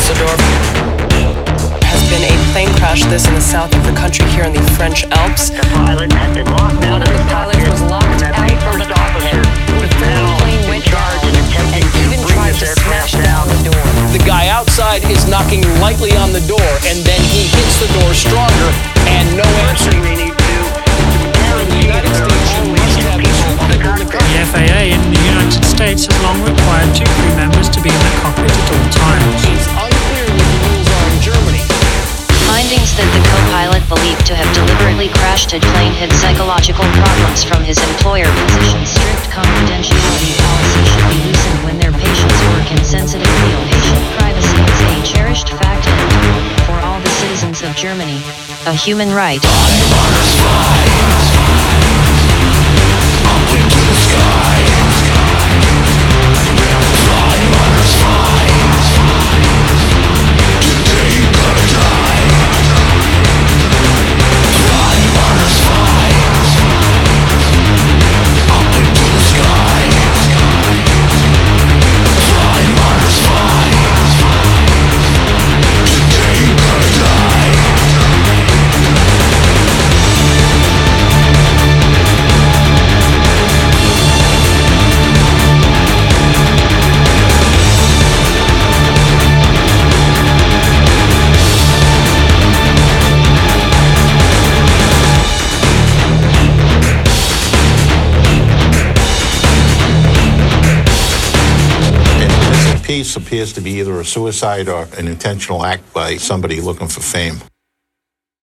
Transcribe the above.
Dusseldorf. Has been a plane crash, this in the south of the country here in the French Alps. The pilot had been locked out of the cockpit. Was locked out The first officer The plane went down and even tried to smash down the door. The guy outside is knocking lightly on the door, and then he hits the door stronger, and no answer. We need to guarantee United there States are only must two have people in the cockpit. The FAA in the United States has long required 2 crew members to be in the cockpit at all times. It's unclear what the rules are in Germany. Findings that the co-pilot believed to have deliberately crashed a plane had psychological problems from his employer position. Strict confidentiality policy should be loosened when their patients work in sensitive field. Patient privacy is a cherished fact and, for all the citizens of Germany, a human right. Piece appears to be either a suicide or an intentional act by somebody looking for fame.